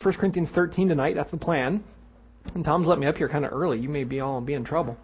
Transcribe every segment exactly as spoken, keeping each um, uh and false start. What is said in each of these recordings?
First Corinthians thirteen tonight. That's the plan. And Tom's let me up here kind of early. You may be all be in trouble.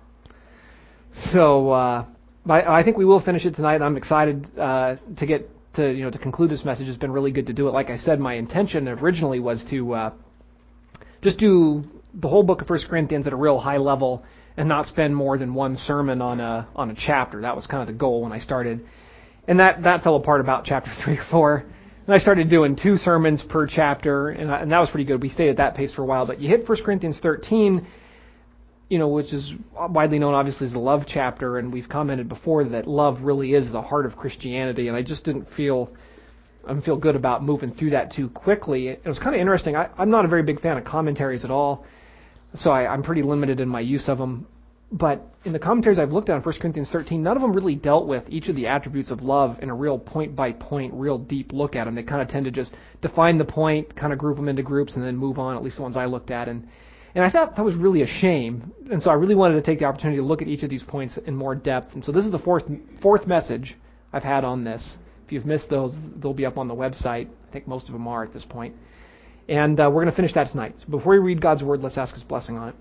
So uh, I, I think we will finish it tonight. I'm excited uh, to get to you know to conclude this message. It's been really good to do it. Like I said, my intention originally was to uh, just do the whole book of First Corinthians at a real high level and not spend more than one sermon on a on a chapter. That was kind of the goal when I started. And that, that fell apart about chapter three or four. And I started doing two sermons per chapter, and, I, and that was pretty good. We stayed at that pace for a while. But you hit First Corinthians thirteen, you know, which is widely known, obviously, as the love chapter. And we've commented before that love really is the heart of Christianity. And I just didn't feel I didn't feel good about moving through that too quickly. It was kind of interesting. I, I'm not a very big fan of commentaries at all, so I, I'm pretty limited in my use of them. But in the commentaries I've looked at on First Corinthians thirteen, none of them really dealt with each of the attributes of love in a real point-by-point, real deep look at them. They kind of tend to just define the point, kind of group them into groups, and then move on, at least the ones I looked at. And, and I thought that was really a shame. And so I really wanted to take the opportunity to look at each of these points in more depth. And so this is the fourth fourth message I've had on this. If you've missed those, they'll be up on the website. I think most of them are at this point. And uh, we're going to finish that tonight. So before we read God's Word, let's ask His blessing on it.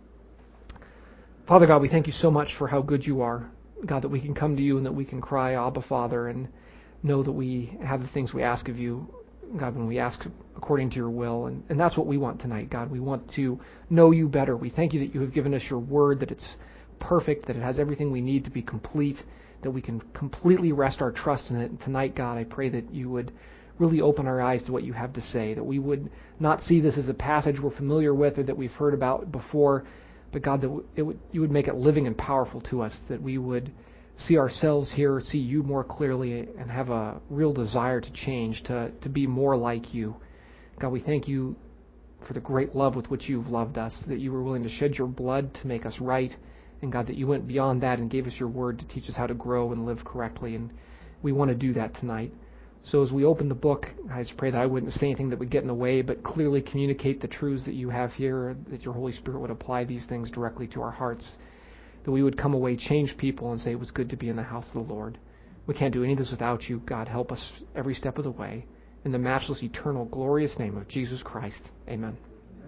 Father God, we thank you so much for how good you are. God, that we can come to you and that we can cry, Abba, Father, and know that we have the things we ask of you, God, when we ask according to your will. And, and that's what we want tonight, God. We want to know you better. We thank you that you have given us your word, that it's perfect, that it has everything we need to be complete, that we can completely rest our trust in it. And tonight, God, I pray that you would really open our eyes to what you have to say, that we would not see this as a passage we're familiar with or that we've heard about before, but God, that it would, you would make it living and powerful to us, that we would see ourselves here, see you more clearly, and have a real desire to change, to, to be more like you. God, we thank you for the great love with which you've loved us, that you were willing to shed your blood to make us right, and God, that you went beyond that and gave us your word to teach us how to grow and live correctly, and we want to do that tonight. So as we open the book, I just pray that I wouldn't say anything that would get in the way, but clearly communicate the truths that you have here, that your Holy Spirit would apply these things directly to our hearts, that we would come away changed people and say it was good to be in the house of the Lord. We can't do any of this without you. God, help us every step of the way. In the matchless, eternal, glorious name of Jesus Christ. Amen.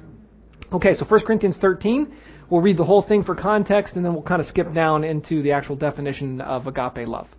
Okay, so First Corinthians thirteen, we'll read the whole thing for context, and then we'll kind of skip down into the actual definition of agape love.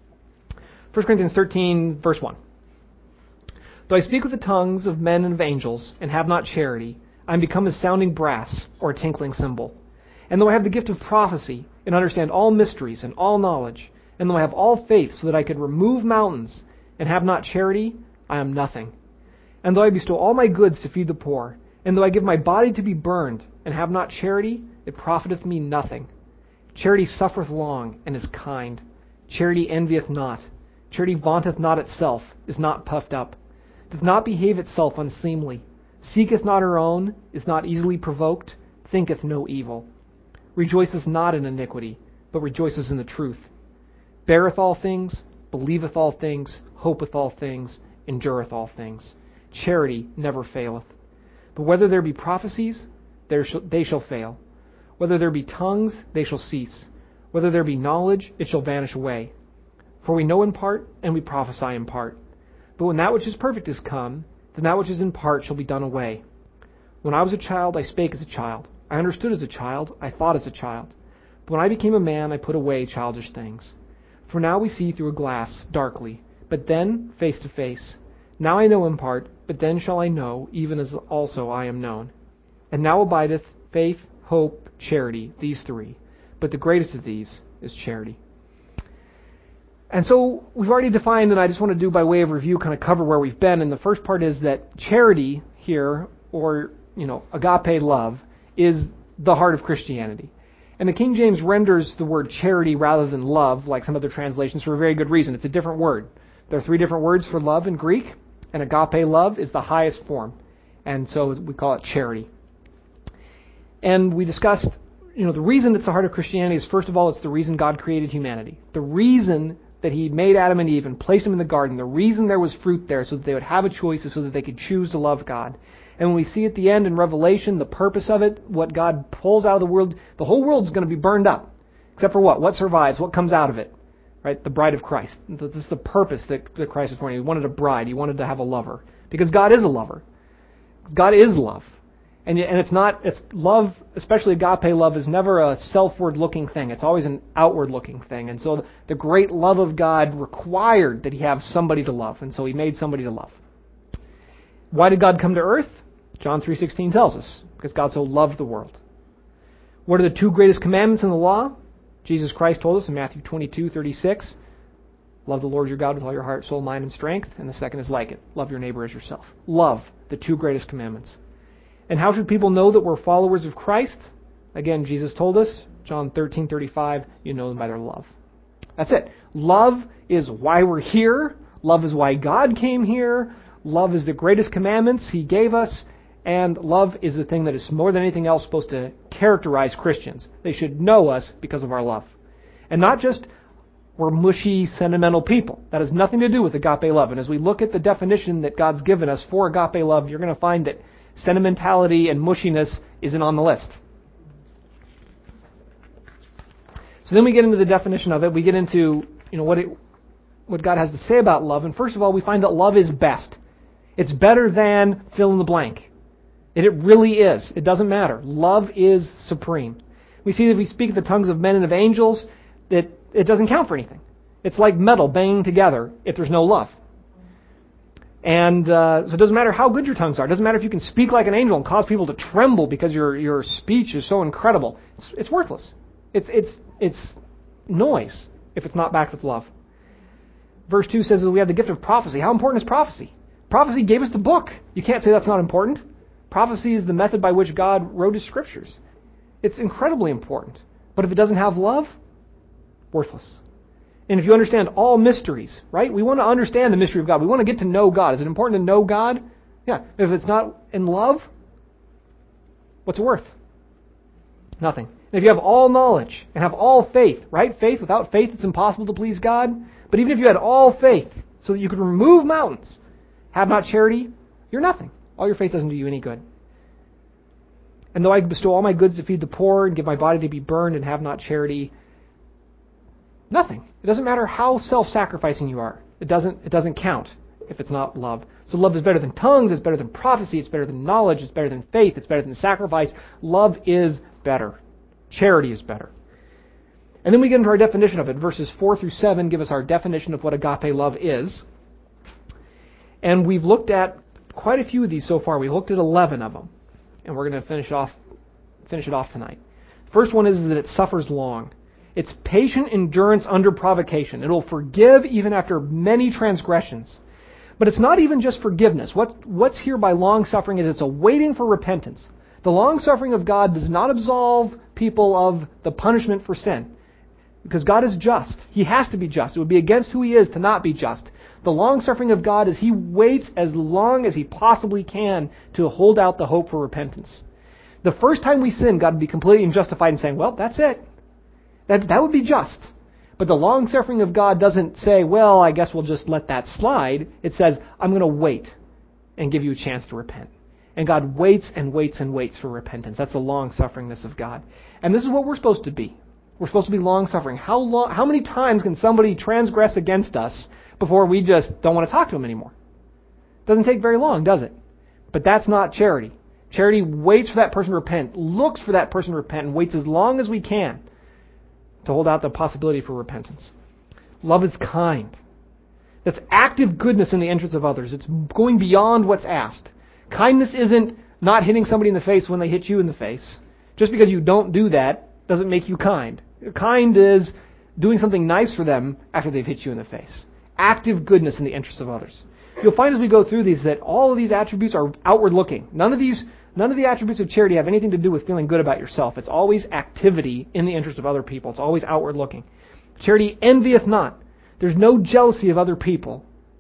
First Corinthians thirteen, verse one. Though I speak with the tongues of men and of angels, and have not charity, I am become as sounding brass or a tinkling cymbal. And though I have the gift of prophecy, and understand all mysteries and all knowledge, and though I have all faith so that I could remove mountains, and have not charity, I am nothing. And though I bestow all my goods to feed the poor, and though I give my body to be burned, and have not charity, it profiteth me nothing. Charity suffereth long, and is kind. Charity envieth not. Charity vaunteth not itself, is not puffed up, doth not behave itself unseemly, seeketh not her own, is not easily provoked, thinketh no evil, rejoiceth not in iniquity, but rejoiceth in the truth, beareth all things, believeth all things, hopeth all things, endureth all things. Charity never faileth. But whether there be prophecies, there shall, they shall fail. Whether there be tongues, they shall cease. Whether there be knowledge, it shall vanish away. For we know in part, and we prophesy in part. But when that which is perfect is come, then that which is in part shall be done away. When I was a child, I spake as a child. I understood as a child. I thought as a child. But when I became a man, I put away childish things. For now we see through a glass, darkly, but then face to face. Now I know in part, but then shall I know, even as also I am known. And now abideth faith, hope, charity, these three. But the greatest of these is charity. And so we've already defined, and I just want to do by way of review, kind of cover where we've been. And the first part is that charity here, or, you know, agape love, is the heart of Christianity. And the King James renders the word charity rather than love, like some other translations, for a very good reason. It's a different word. There are three different words for love in Greek, and agape love is the highest form. And so we call it charity. And we discussed, you know, the reason it's the heart of Christianity is, first of all, it's the reason God created humanity. The reason that he made Adam and Eve and placed them in the garden, the reason there was fruit there so that they would have a choice is so that they could choose to love God. And when we see at the end in Revelation the purpose of it, what God pulls out of the world, the whole world's going to be burned up. Except for what? What survives? What comes out of it? Right? The bride of Christ. This is the purpose that, that Christ is for. He wanted a bride. He wanted to have a lover. Because God is a lover. God is love. And and it's not, it's love, especially agape love, is never a selfward-looking thing. It's always an outward-looking thing. And so the great love of God required that he have somebody to love. And so he made somebody to love. Why did God come to earth? John three sixteen tells us, because God so loved the world. What are the two greatest commandments in the law? Jesus Christ told us in Matthew twenty-two thirty-six, love the Lord your God with all your heart, soul, mind, and strength. And the second is like it, love your neighbor as yourself. Love, the two greatest commandments. And how should people know that we're followers of Christ? Again, Jesus told us, John thirteen thirty-five, you know them by their love. That's it. Love is why we're here. Love is why God came here. Love is the greatest commandments he gave us. And love is the thing that is more than anything else supposed to characterize Christians. They should know us because of our love. And not just we're mushy, sentimental people. That has nothing to do with agape love. And as we look at the definition that God's given us for agape love, you're going to find that sentimentality and mushiness isn't on the list. So then we get into the definition of it. We get into, you know, what it, what God has to say about love. And first of all, we find that love is best. It's better than fill in the blank. And it really is. It doesn't matter. Love is supreme. We see that if we speak the tongues of men and of angels, that it doesn't count for anything. It's like metal banging together if there's no love. And uh, so it doesn't matter how good your tongues are. It doesn't matter if you can speak like an angel and cause people to tremble because your your speech is so incredible. It's, it's worthless. It's it's it's noise if it's not backed with love. Verse two says that we have the gift of prophecy. How important is prophecy? Prophecy gave us the book. You can't say that's not important. Prophecy is the method by which God wrote his scriptures. It's incredibly important. But if it doesn't have love, worthless. And if you understand all mysteries, right? We want to understand the mystery of God. We want to get to know God. Is it important to know God? Yeah. If it's not in love, what's it worth? Nothing. And if you have all knowledge and have all faith, right? Faith, without faith, it's impossible to please God. But even if you had all faith so that you could remove mountains, have not charity, you're nothing. All your faith doesn't do you any good. And though I bestow all my goods to feed the poor and give my body to be burned and have not charity, nothing. It doesn't matter how self-sacrificing you are. It doesn't, it doesn't count if it's not love. So love is better than tongues, it's better than prophecy, it's better than knowledge, it's better than faith, it's better than sacrifice. Love is better. Charity is better. And then we get into our definition of it. Verses four through seven give us our definition of what agape love is. And we've looked at quite a few of these so far. We looked at eleven of them. And we're going to finish off, finish it off tonight. First one is that it suffers long. It's patient endurance under provocation. It'll forgive even after many transgressions. But it's not even just forgiveness. What, what's here by long suffering is it's a waiting for repentance. The long suffering of God does not absolve people of the punishment for sin. Because God is just. He has to be just. It would be against who he is to not be just. The long suffering of God is he waits as long as he possibly can to hold out the hope for repentance. The first time we sin, God would be completely justified in saying, well, that's it. That, that would be just. But the long suffering of God doesn't say, well, I guess we'll just let that slide. It says, I'm going to wait and give you a chance to repent. And God waits and waits and waits for repentance. That's the long sufferingness of God. And this is what we're supposed to be. We're supposed to be long suffering. How long? How many times can somebody transgress against us before we just don't want to talk to them anymore? It doesn't take very long, does it? But that's not charity. Charity waits for that person to repent, looks for that person to repent, and waits as long as we can to hold out the possibility for repentance. Love is kind. That's active goodness in the interests of others. It's going beyond what's asked. Kindness isn't not hitting somebody in the face when they hit you in the face. Just because you don't do that doesn't make you kind. Kind is doing something nice for them after they've hit you in the face. Active goodness in the interests of others. You'll find as we go through these that all of these attributes are outward looking. None of these, none of the attributes of charity have anything to do with feeling good about yourself. It's always activity in the interest of other people. It's always outward looking. Charity envieth not. There's no jealousy of other people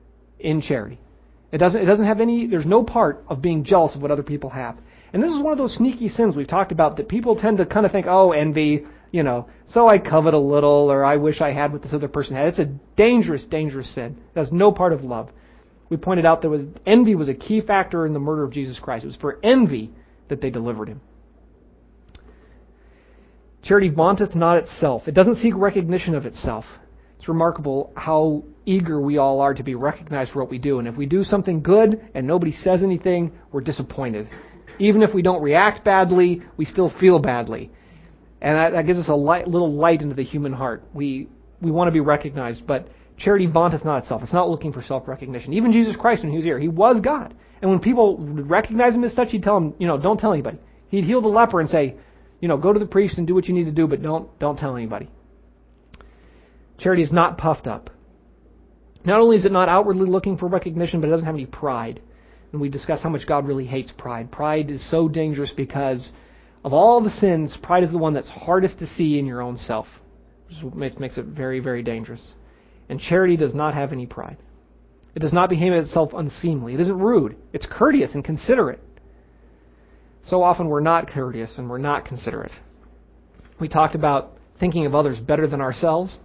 in charity. It doesn't, it doesn't have any, there's no part of being jealous of what other people have. And this is one of those sneaky sins we've talked about that people tend to kind of think, oh, envy, you know, so I covet a little, or I wish I had what this other person had. It's a dangerous, dangerous sin. It has no part of love. We pointed out there was envy was a key factor in the murder of Jesus Christ. It was for envy that they delivered him. Charity vaunteth not itself. It doesn't seek recognition of itself. It's It's remarkable how eager we all are to be recognized for what we do. And if we do something good and nobody says anything, we're disappointed. Even if we don't react badly, we still feel badly. And that, that gives us a light, little light into the human heart. We we want to be recognized, but charity vaunteth not itself. It's not looking for self-recognition. Even Jesus Christ, when he was here, he was God. And when people recognize him as such, he'd tell them, you know, don't tell anybody. He'd heal the leper and say, you know, go to the priest and do what you need to do, but don't don't tell anybody. Charity is not puffed up. Not only is it not outwardly looking for recognition, but it doesn't have any pride. And we discussed how much God really hates pride. Pride is so dangerous because of all the sins, pride is the one that's hardest to see in your own self. Which makes it very, very dangerous. And charity does not have any pride. It does not behave itself unseemly. It isn't rude. It's courteous and considerate. So often we're not courteous and we're not considerate. We talked about thinking of others better than ourselves.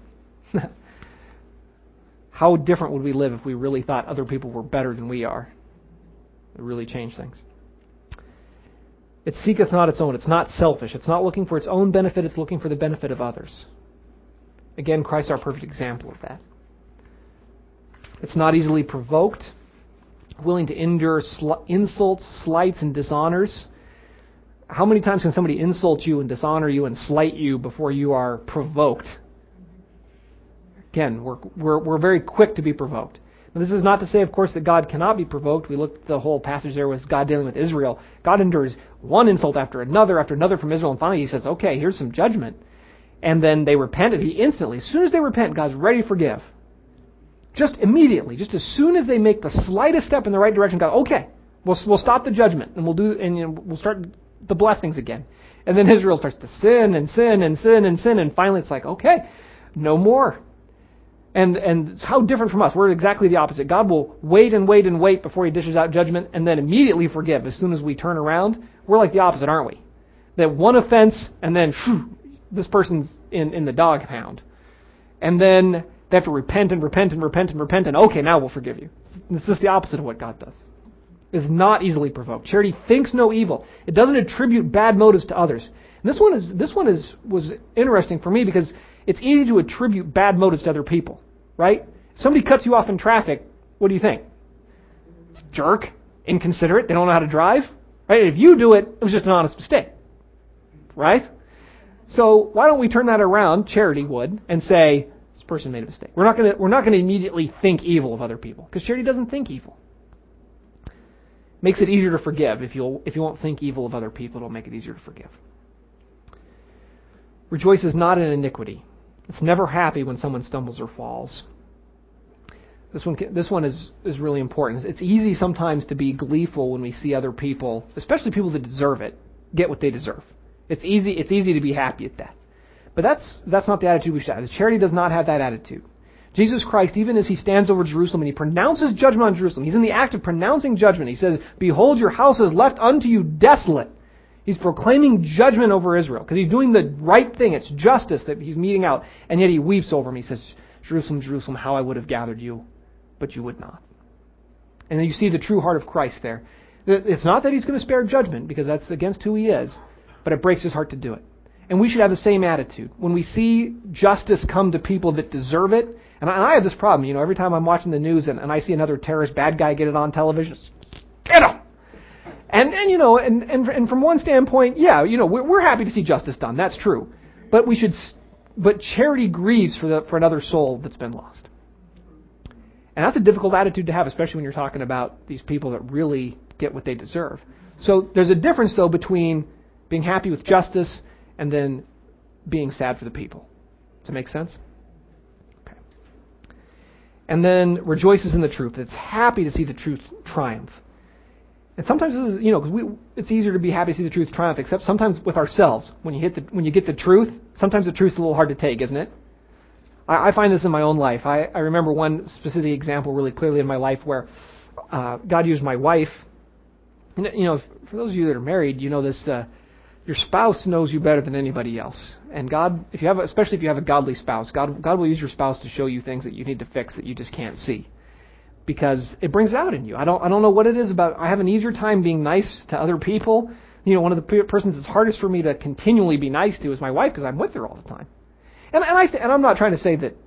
How different would we live if we really thought other people were better than we are? It really changed things. It seeketh not its own. It's not selfish. It's not looking for its own benefit. It's looking for the benefit of others. Again, Christ is our perfect example of that. It's not easily provoked, willing to endure sl- insults, slights, and dishonors. How many times can somebody insult you and dishonor you and slight you before you are provoked? Again, we're, we're, we're very quick to be provoked. Now, this is not to say, of course, that God cannot be provoked. We looked at the whole passage there with God dealing with Israel. God endures one insult after another after another from Israel, and finally he says, okay, here's some judgment. And then they repented. He instantly, as soon as they repent, God's ready to forgive. Just immediately, just as soon as they make the slightest step in the right direction, God, okay, we'll we'll stop the judgment and we'll do and you know, we'll start the blessings again. And then Israel starts to sin and sin and sin and sin, and finally it's like, okay, no more. And and how different from us? We're exactly the opposite. God will wait and wait and wait before he dishes out judgment and then immediately forgive as soon as we turn around. We're like the opposite, aren't we? That one offense and then phew, this person's in, in the dog pound. And then they have to repent and repent and repent and repent and okay, now we'll forgive you. This is the opposite of what God does. It's not easily provoked. Charity thinks no evil. It doesn't attribute bad motives to others. And this one is this one is was interesting for me because it's easy to attribute bad motives to other people, right? If somebody cuts you off in traffic, what do you think? Jerk, inconsiderate, they don't know how to drive, right? If you do it, it was just an honest mistake, right? So why don't we turn that around, charity would, and say, this person made a mistake. We're not going to we're not going to immediately think evil of other people because charity doesn't think evil. Makes it easier to forgive. If you'll if you won't think evil of other people, it'll make it easier to forgive. Rejoices not in iniquity. It's never happy when someone stumbles or falls. This one this one is, is really important. It's easy sometimes to be gleeful when we see other people, especially people that deserve it, get what they deserve. It's easy it's easy to be happy at that. But that's that's not the attitude we should have. Charity does not have that attitude. Jesus Christ, even as he stands over Jerusalem and he pronounces judgment on Jerusalem, he's in the act of pronouncing judgment. He says, behold, your house is left unto you desolate. He's proclaiming judgment over Israel because he's doing the right thing. It's justice that he's meting out. And yet he weeps over him. He says, Jerusalem, Jerusalem, how I would have gathered you, but you would not. And then you see the true heart of Christ there. It's not that he's going to spare judgment because that's against who he is, but it breaks his heart to do it. And we should have the same attitude. When we see justice come to people that deserve it, and I, and I have this problem, you know, every time I'm watching the news and, and I see another terrorist bad guy get it on television, get him! And, and you know, and, and, and from one standpoint, yeah, you know, we're, we're happy to see justice done. That's true. But we should, but charity grieves for the, for another soul that's been lost. And that's a difficult attitude to have, especially when you're talking about these people that really get what they deserve. So there's a difference, though, between being happy with justice and then being sad for the people. Does that make sense? Okay. And then rejoices in the truth. It's happy to see the truth triumph. And sometimes this is, you know, because we, it's easier to be happy to see the truth triumph, except sometimes with ourselves. When you hit the, when you get the truth, sometimes the truth's a little hard to take, isn't it? I, I find this in my own life. I, I remember one specific example really clearly in my life where uh, God used my wife. And, you know, for those of you that are married, you know this. Uh, your spouse knows you better than anybody else, and God, if you have, especially if you have a godly spouse, God, God will use your spouse to show you things that you need to fix that you just can't see. Because it brings it out in you. I don't I don't know what it is about. I have an easier time being nice to other people. You know, one of the persons that's hardest for me to continually be nice to is my wife because I'm with her all the time. And and I th- and I'm not trying to say that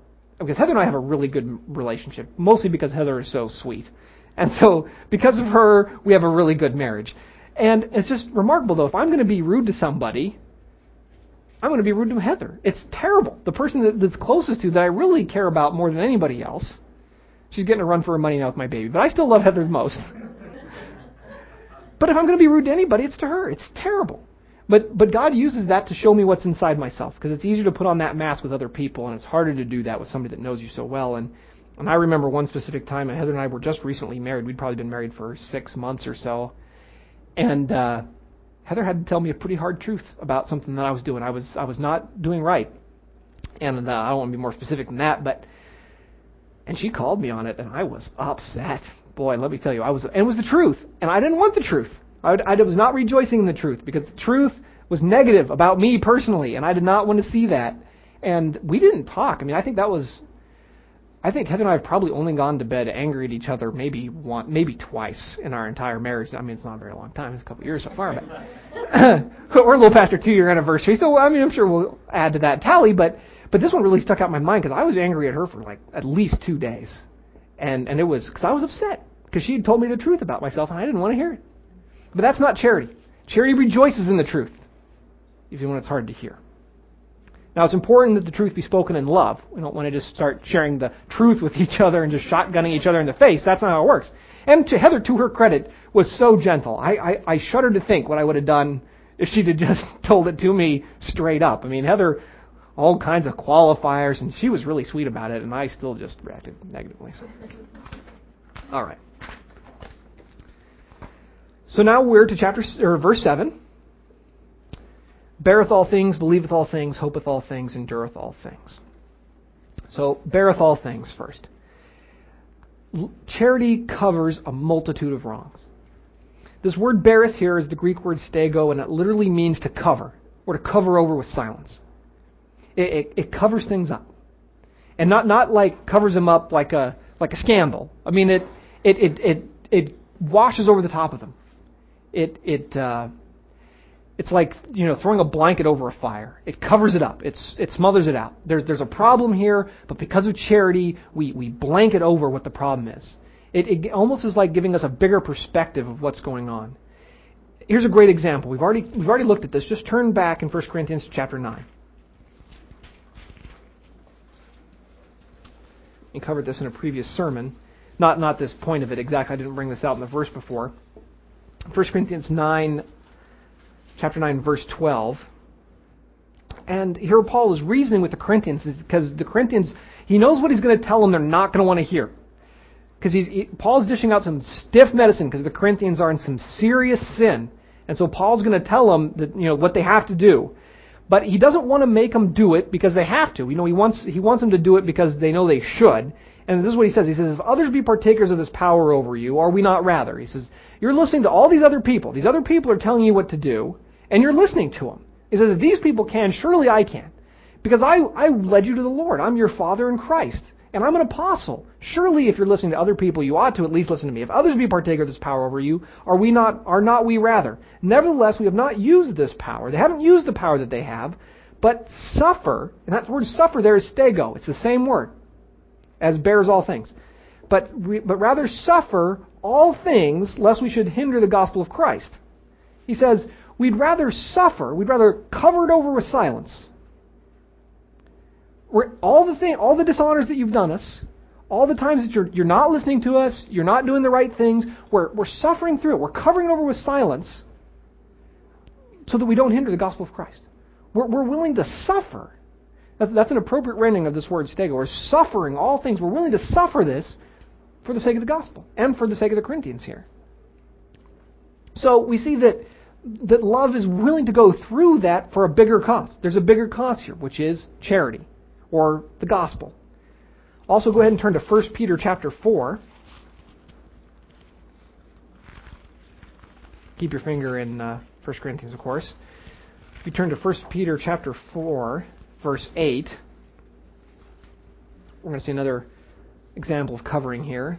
because Heather and I have a really good relationship, mostly because Heather is so sweet. And so because of her, we have a really good marriage. And it's just remarkable, though. If I'm going to be rude to somebody, I'm going to be rude to Heather. It's terrible. The person that, that's closest to, that I really care about more than anybody else, she's getting a run for her money now with my baby. But I still love Heather the most. But if I'm going to be rude to anybody, it's to her. It's terrible. But but God uses that to show me what's inside myself, because it's easier to put on that mask with other people, and it's harder to do that with somebody that knows you so well. And and I remember one specific time, and Heather and I were just recently married. We'd probably been married for six months or so. And uh, Heather had to tell me a pretty hard truth about something that I was doing. I was I was not doing right. And uh, I don't want to be more specific than that, but and she called me on it, and I was upset. Boy, let me tell you, I was, and it was the truth, and I didn't want the truth. I, I was not rejoicing in the truth, because the truth was negative about me personally, and I did not want to see that. And we didn't talk. I mean, I think that was, I think Heather and I have probably only gone to bed angry at each other maybe one, maybe twice in our entire marriage. I mean, it's not a very long time; it's a couple of years so far, but we're a little past our two-year anniversary. So, I mean, I'm sure we'll add to that tally, but but this one really stuck out in my mind because I was angry at her for like at least two days. And and it was because I was upset because she had told me the truth about myself and I didn't want to hear it. But that's not charity. Charity rejoices in the truth, even when it's hard to hear. Now, it's important that the truth be spoken in love. We don't want to just start sharing the truth with each other and just shotgunning each other in the face. That's not how it works. And to Heather, to her credit, was so gentle. I, I, I shudder to think what I would have done if she'd have just told it to me straight up. I mean, Heather, all kinds of qualifiers, and she was really sweet about it, and I still just reacted negatively. So. All right. So now we're to chapter or verse seven. Beareth all things, believeth all things, hopeth all things, endureth all things. So, beareth all things first. Charity covers a multitude of wrongs. This word beareth here is the Greek word stego, and it literally means to cover, or to cover over with silence. It, it, it covers things up. And not, not like covers them up like a like a scandal. I mean, it it it it, it washes over the top of them. It it uh, it's like, you know, throwing a blanket over a fire. It covers it up. It's it smothers it out. There's there's a problem here, but because of charity, we, we blanket over what the problem is. It, it almost is like giving us a bigger perspective of what's going on. Here's a great example. We've already we've already looked at this. Just turn back in First Corinthians chapter nine. We covered this in a previous sermon. Not not this point of it exactly. I didn't bring this out in the verse before. First Corinthians nine, chapter nine, verse twelve. And here Paul is reasoning with the Corinthians because the Corinthians, he knows what he's going to tell them they're not going to want to hear. Because he's he, Paul's dishing out some stiff medicine because the Corinthians are in some serious sin. And so Paul's going to tell them that, you know, what they have to do. But he doesn't want to make them do it because they have to. You know, he wants he wants them to do it because they know they should. And this is what he says. He says, if others be partakers of this power over you, are we not rather? He says, you're listening to all these other people. These other people are telling you what to do, and you're listening to them. He says, if these people can, surely I can. Because I, I led you to the Lord. I'm your father in Christ. And I'm an apostle. Surely if you're listening to other people, you ought to at least listen to me. If others be partaker of this power over you, are we not, are not we rather? Nevertheless, we have not used this power. They haven't used the power that they have, but suffer, and that word suffer there is stego. It's the same word as bears all things. But, but rather suffer all things, lest we should hinder the gospel of Christ. He says, we'd rather suffer, we'd rather cover it over with silence. We're, all the thing, all the dishonors that you've done us, all the times that you're you're not listening to us, you're not doing the right things, we're we're suffering through it. We're covering it over with silence so that we don't hinder the gospel of Christ. We're we're willing to suffer. That's, that's an appropriate rendering of this word stego. We're suffering all things. We're willing to suffer this for the sake of the gospel and for the sake of the Corinthians here. So we see that that love is willing to go through that for a bigger cause. There's a bigger cause here, which is charity, or the gospel. Also, go ahead and turn to First Peter chapter four. Keep your finger in uh, First Corinthians, of course. If you turn to First Peter chapter four, verse eight, we're going to see another example of covering here.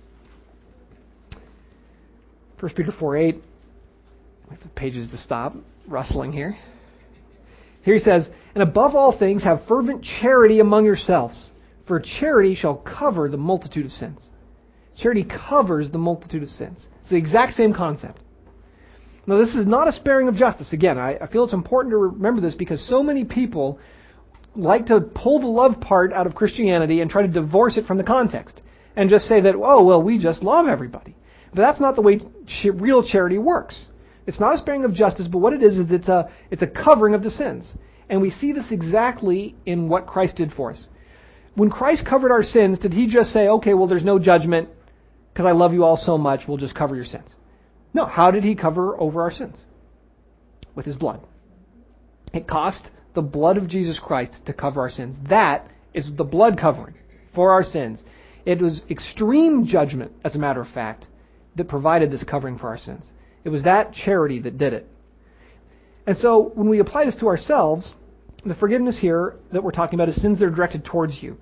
First Peter four eight. Wait for the pages to stop rustling here. Here he says, and above all things have fervent charity among yourselves, For charity shall cover the multitude of sins. Charity covers the multitude of sins. It's the exact same concept. Now, this is not a sparing of justice. Again, I, I feel it's important to remember this because so many people like to pull the love part out of Christianity and try to divorce it from the context and just say that, oh, well, we just love everybody. But that's not the way ch- real charity works. It's not a sparing of justice, but what it is is it's a it's a covering of the sins. And we see this exactly in what Christ did for us. When Christ covered our sins, did he just say, okay, well, there's no judgment because I love you all so much, we'll just cover your sins? No. How did he cover over our sins? With his blood. It cost the blood of Jesus Christ to cover our sins. That is the blood covering for our sins. It was extreme judgment, as a matter of fact, that provided this covering for our sins. It was that charity that did it. And so when we apply this to ourselves, the forgiveness here that we're talking about is sins that are directed towards you.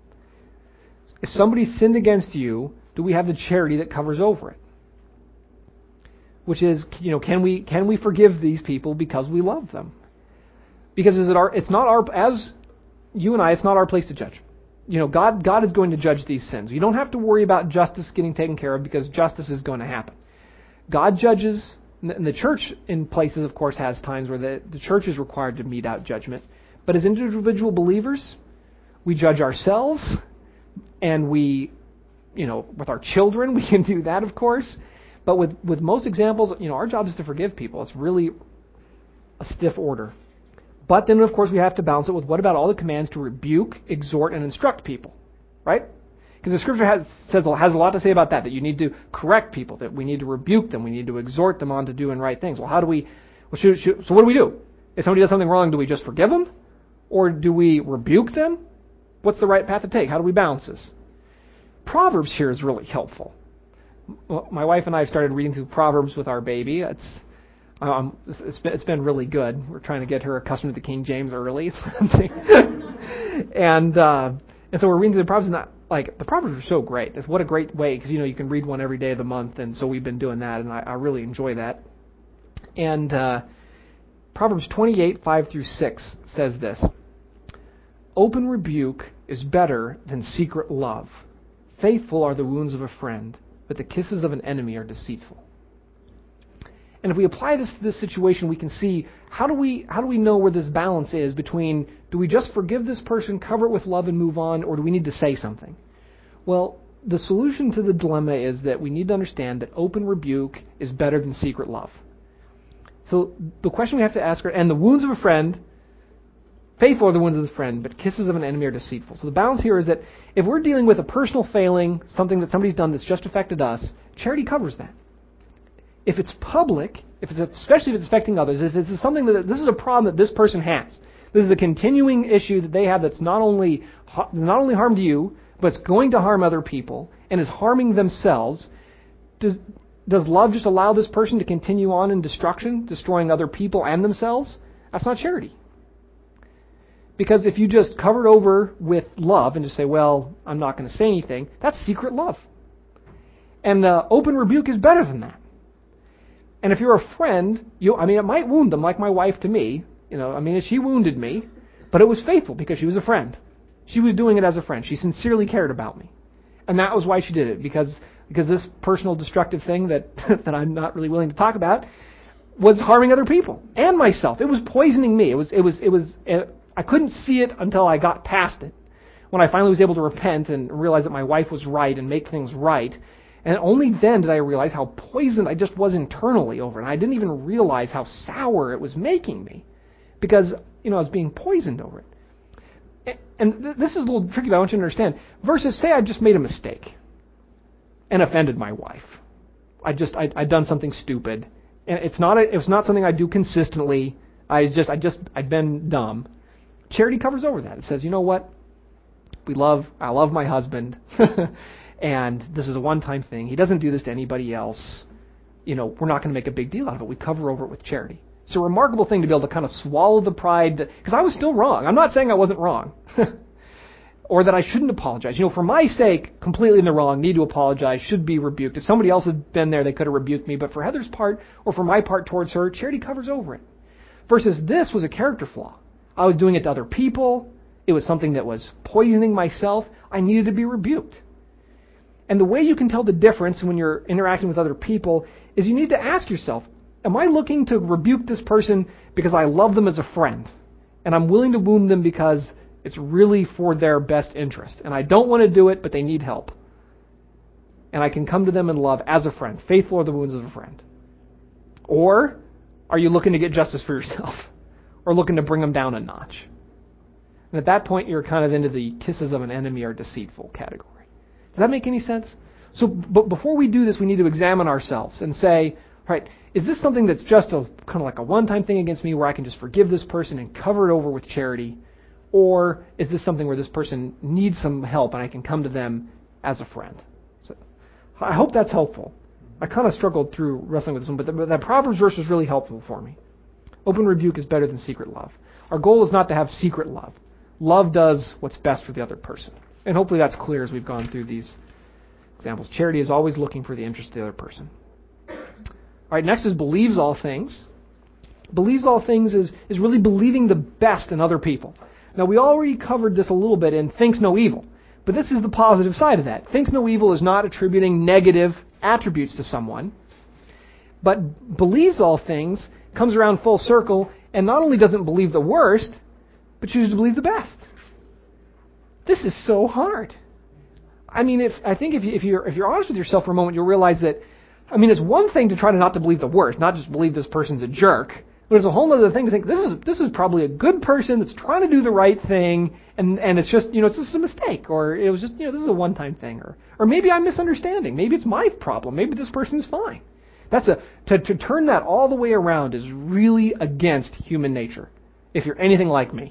If somebody sinned against you, do we have the charity that covers over it? Which is, you know, can we can we forgive these people because we love them? Because is it our? It's not our as you and I. It's not our place to judge. You know, God God is going to judge these sins. You don't have to worry about justice getting taken care of because justice is going to happen. God judges, and the church in places, of course, has times where the, the church is required to mete out judgment. But as individual believers, we judge ourselves, and we, you know, with our children, we can do that, of course. But with, with most examples, you know, our job is to forgive people. It's really a stiff order. But then, of course, we have to balance it with what about all the commands to rebuke, exhort, and instruct people, right? Because the Scripture has says has a lot to say about that, that you need to correct people, that we need to rebuke them, we need to exhort them on to doing right things. Well, how do we, well, should, should, so what do we do? If somebody does something wrong, do we just forgive them? Or do we rebuke them? What's the right path to take? How do we balance this? Proverbs here is really helpful. My wife and I have started reading through Proverbs with our baby. It's um, it's been, it's been really good. We're trying to get her accustomed to the King James early, and uh, and so we're reading through the Proverbs. And that, like the Proverbs are so great. It's what a great way because you know you can read one every day of the month, and so we've been doing that, and I, I really enjoy that. And uh, Proverbs twenty-eight five through six says this: "Open rebuke is better than secret love. Faithful are the wounds of a friend, but the kisses of an enemy are deceitful." And if we apply this to this situation, we can see how do we how do we know where this balance is between do we just forgive this person, cover it with love, and move on, or do we need to say something? Well, the solution to the dilemma is that we need to understand that open rebuke is better than secret love. So the question we have to ask are, and the wounds of a friend, faithful are the wounds of the friend, but kisses of an enemy are deceitful. So the balance here is that if we're dealing with a personal failing, something that somebody's done that's just affected us, charity covers that. If it's public, if it's especially if it's affecting others, if this is something that this is a problem that this person has, this is a continuing issue that they have that's not only not only harmed you, but it's going to harm other people and is harming themselves. Does does love just allow this person to continue on in destruction, destroying other people and themselves? That's not charity. Because if you just cover it over with love and just say, well, I'm not going to say anything, that's secret love. And uh, open rebuke is better than that. And if you're a friend, you I mean, it might wound them like my wife to me. You know, I mean, she wounded me, but it was faithful because she was a friend. She was doing it as a friend. She sincerely cared about me. And that was why she did it, because because this personal destructive thing that that I'm not really willing to talk about was harming other people and myself. It was poisoning me. It was it was it was it, I couldn't see it until I got past it. When I finally was able to repent and realize that my wife was right and make things right. And only then did I realize how poisoned I just was internally over it. And I didn't even realize how sour it was making me because, you know, I was being poisoned over it. And th- this is a little tricky, but I want you to understand. Versus, say I just made a mistake and offended my wife. I just, I, I'd done something stupid. And it's not, a, it's not something I do consistently. I just, I just, I'd been dumb. Charity covers over that. It says, you know what? We love, I love my husband. And this is a one-time thing. He doesn't do this to anybody else. You know, we're not going to make a big deal out of it. We cover over it with charity. It's a remarkable thing to be able to kind of swallow the pride, because I was still wrong. I'm not saying I wasn't wrong. Or that I shouldn't apologize. You know, for my sake, completely in the wrong, need to apologize, should be rebuked. If somebody else had been there, they could have rebuked me. But for Heather's part, or for my part towards her, charity covers over it. Versus this was a character flaw. I was doing it to other people, it was something that was poisoning myself, I needed to be rebuked. And the way you can tell the difference when you're interacting with other people is you need to ask yourself, am I looking to rebuke this person because I love them as a friend? And I'm willing to wound them because it's really for their best interest. And I don't want to do it, but they need help. And I can come to them in love as a friend. Faithful are the wounds of a friend. Or are you looking to get justice for yourself? Or looking to bring them down a notch? And at that point, you're kind of into the kisses of an enemy are deceitful category. Does that make any sense? So, but before we do this, we need to examine ourselves and say, all right, is this something that's just a kind of like a one-time thing against me where I can just forgive this person and cover it over with charity? Or is this something where this person needs some help and I can come to them as a friend? So I hope that's helpful. I kind of struggled through wrestling with this one, but, the, but that Proverbs verse was really helpful for me. Open rebuke is better than secret love. Our goal is not to have secret love. Love does what's best for the other person. And hopefully that's clear as we've gone through these examples. Charity is always looking for the interest of the other person. All right, next is believes all things. Believes all things is, is really believing the best in other people. Now, we already covered this a little bit in thinks no evil. But this is the positive side of that. Thinks no evil is not attributing negative attributes to someone. But believes all things comes around full circle and not only doesn't believe the worst, but chooses to believe the best. This is so hard. I mean, if I think if, you, if you're if you're honest with yourself for a moment, you'll realize that, I mean, it's one thing to try to not to believe the worst, not just believe this person's a jerk. But it's a whole other thing to think this is this is probably a good person that's trying to do the right thing, and, and it's just, you know, it's just a mistake, or it was just, you know, this is a one-time thing, or or maybe I'm misunderstanding. Maybe it's my problem. Maybe this person's fine. That's a to to turn that all the way around is really against human nature, if you're anything like me.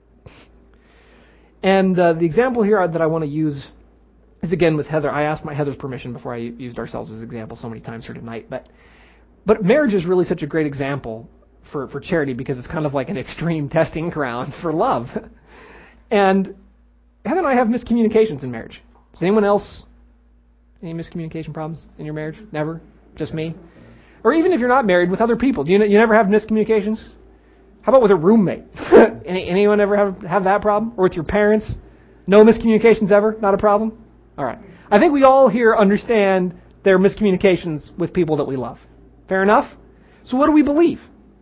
And uh, the example here that I want to use is again with Heather. I asked my Heather's permission before I used ourselves as example so many times here tonight, but but marriage is really such a great example for, for charity because it's kind of like an extreme testing ground for love. And Heather and I have miscommunications in marriage. Does anyone else, any miscommunication problems in your marriage? Never? Just me? Or even if you're not married, with other people, do you you never have miscommunications? How about with a roommate? Any, anyone ever have, have that problem? Or with your parents? No miscommunications ever? Not a problem? All right. I think we all here understand there are miscommunications with people that we love. Fair enough? So what do we believe?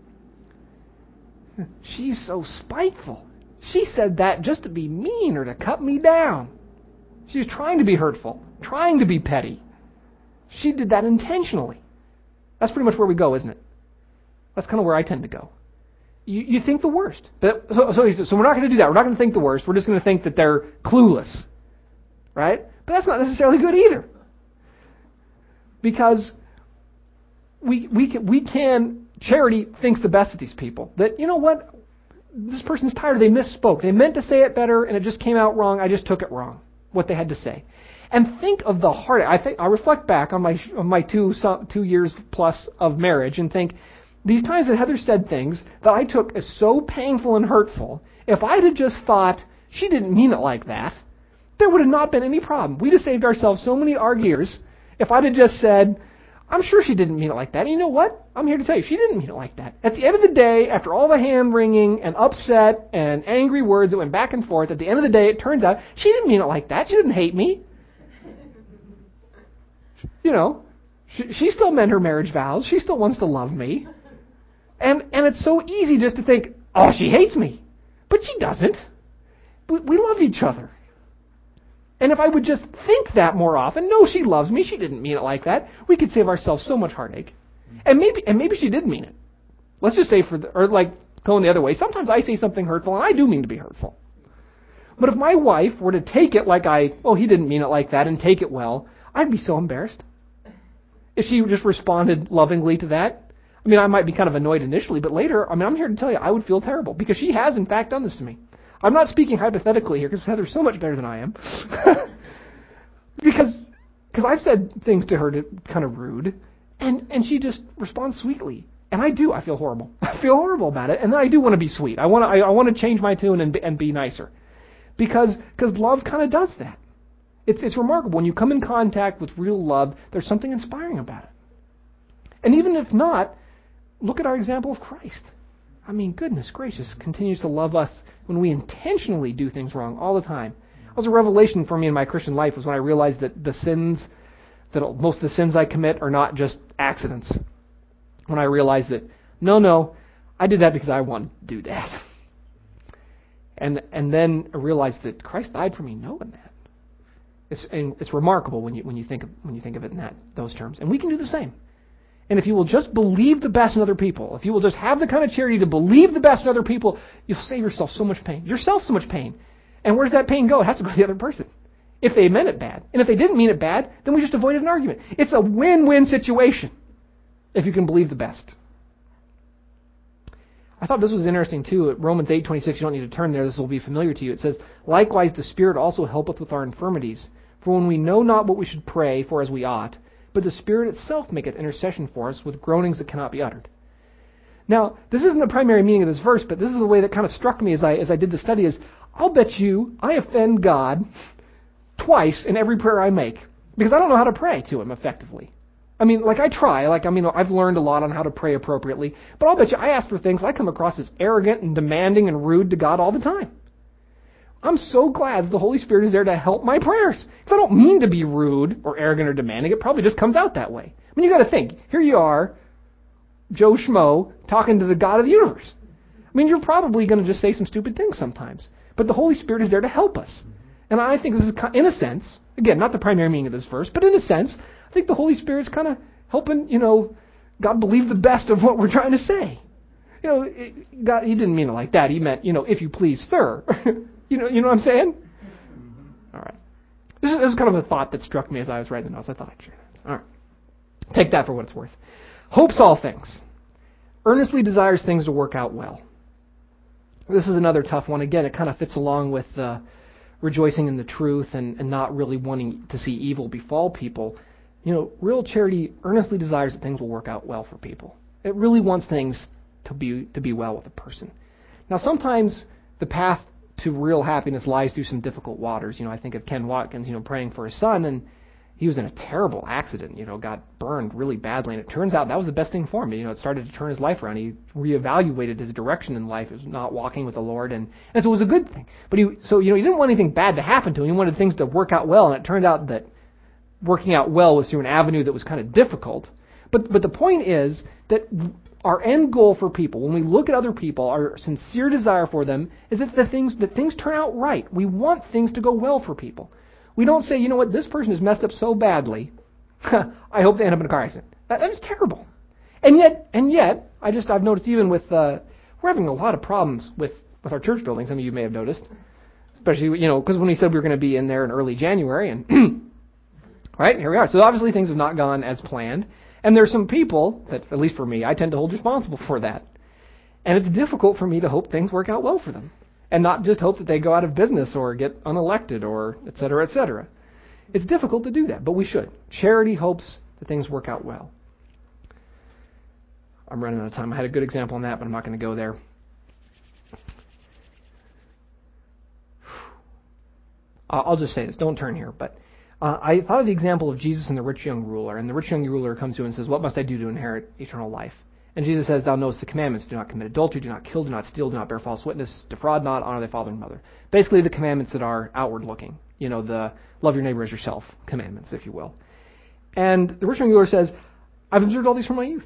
She's so spiteful. She said that just to be mean or to cut me down. She was trying to be hurtful, trying to be petty. She did that intentionally. That's pretty much where we go, isn't it? That's kind of where I tend to go. You, you think the worst. But, so, so, so we're not going to do that. We're not going to think the worst. We're just going to think that they're clueless. Right? But that's not necessarily good either. Because we we can, we can, charity thinks the best of these people. That, you know what? This person's tired. They misspoke. They meant to say it better, and it just came out wrong. I just took it wrong, what they had to say. And think of the heartache. I think I reflect back on my on my two two years plus of marriage and think, these times that Heather said things that I took as so painful and hurtful, if I'd have just thought, she didn't mean it like that, there would have not been any problem. We'd have saved ourselves so many arguers if I'd have just said, I'm sure she didn't mean it like that. And you know what? I'm here to tell you, she didn't mean it like that. At the end of the day, after all the hand-wringing and upset and angry words that went back and forth, at the end of the day, it turns out she didn't mean it like that. She didn't hate me. You know, she, she still meant her marriage vows. She still wants to love me. And and it's so easy just to think, oh, she hates me. But she doesn't. We, we love each other. And if I would just think that more often, no, she loves me, she didn't mean it like that, we could save ourselves so much heartache. And maybe and maybe she did mean it. Let's just say, for the, or like going the other way, sometimes I say something hurtful, and I do mean to be hurtful. But if my wife were to take it like I, oh, he didn't mean it like that, and take it well, I'd be so embarrassed. If she just responded lovingly to that, I mean, I might be kind of annoyed initially, but later, I mean, I'm here to tell you, I would feel terrible, because she has, in fact, done this to me. I'm not speaking hypothetically here, because Heather's so much better than I am. because because I've said things to her to, kind of rude, and, and she just responds sweetly. And I do, I feel horrible. I feel horrible about it, and then I do want to be sweet. I want to I, I want to change my tune and be, and be nicer. Because because love kind of does that. It's it's remarkable. When you come in contact with real love, there's something inspiring about it. And even if not, look at our example of Christ. I mean, goodness gracious, continues to love us when we intentionally do things wrong all the time. It was a revelation for me in my Christian life was when I realized that the sins, that most of the sins I commit are not just accidents. When I realized that, no, no, I did that because I wanted to do that. And and then I realized that Christ died for me knowing that. It's and it's remarkable when you when you think of, when you think of it in that those terms. And we can do the same. And if you will just believe the best in other people, if you will just have the kind of charity to believe the best in other people, you'll save yourself so much pain. Yourself so much pain. And where does that pain go? It has to go to the other person. If they meant it bad. And if they didn't mean it bad, then we just avoided an argument. It's a win-win situation if you can believe the best. I thought this was interesting too. At Romans eight twenty-six, you don't need to turn there. This will be familiar to you. It says, likewise, the Spirit also helpeth with our infirmities. For when we know not what we should pray for as we ought, but the Spirit itself maketh intercession for us with groanings that cannot be uttered. Now, this isn't the primary meaning of this verse, but this is the way that kind of struck me as I as I did the study is, I'll bet you I offend God twice in every prayer I make because I don't know how to pray to Him effectively. I mean, like I try, like I mean, I've learned a lot on how to pray appropriately, but I'll bet you I ask for things I come across as arrogant and demanding and rude to God all the time. I'm so glad that the Holy Spirit is there to help my prayers. Because I don't mean to be rude or arrogant or demanding. It probably just comes out that way. I mean, you got to think. Here you are, Joe Schmo, talking to the God of the universe. I mean, you're probably going to just say some stupid things sometimes. But the Holy Spirit is there to help us. And I think this is, in a sense, again, not the primary meaning of this verse, but in a sense, I think the Holy Spirit's kind of helping, you know, God believe the best of what we're trying to say. You know, it, God, He didn't mean it like that. He meant, you know, if you please, sir. you know, you know what I'm saying? Mm-hmm. All right. This is, this is kind of a thought that struck me as I was writing the notes. I thought I'd share that. All right. Take that for what it's worth. Hopes all things. Earnestly desires things to work out well. This is another tough one. Again, it kind of fits along with uh, rejoicing in the truth and, and not really wanting to see evil befall people. You know, real charity earnestly desires that things will work out well for people. It really wants things to be to be well with a person. Now, sometimes the path to real happiness lies through some difficult waters. You know, I think of Ken Watkins, you know, praying for his son, and he was in a terrible accident, you know, got burned really badly, and it turns out that was the best thing for him. You know, it started to turn his life around. He reevaluated his direction in life. He was not walking with the Lord, and, and so it was a good thing. But he, so, you know, he didn't want anything bad to happen to him. He wanted things to work out well, and it turned out that working out well was through an avenue that was kind of difficult. But but the point is that our end goal for people, when we look at other people, our sincere desire for them is that the things that things turn out right. We want things to go well for people. We don't say, you know what, this person has messed up so badly, I hope they end up in a car accident. That, that is terrible. And yet, and yet, I just I've noticed even with uh, we're having a lot of problems with, with our church building. Some of you may have noticed, especially you know because when we said we were going to be in there in early January, and right here we are. So obviously things have not gone as planned. And there's some people that, at least for me, I tend to hold responsible for that. And it's difficult for me to hope things work out well for them. And not just hope that they go out of business or get unelected or et cetera, et cetera. It's difficult to do that, but we should. Charity hopes that things work out well. I'm running out of time. I had a good example on that, but I'm not going to go there. I'll just say this. Don't turn here, but Uh, I thought of the example of Jesus and the rich young ruler. And the rich young ruler comes to him and says, what must I do to inherit eternal life? And Jesus says, thou knowest the commandments. Do not commit adultery, do not kill, do not steal, do not bear false witness, defraud not, honor thy father and mother. Basically the commandments that are outward looking. You know, the love your neighbor as yourself commandments, if you will. And the rich young ruler says, I've observed all these from my youth.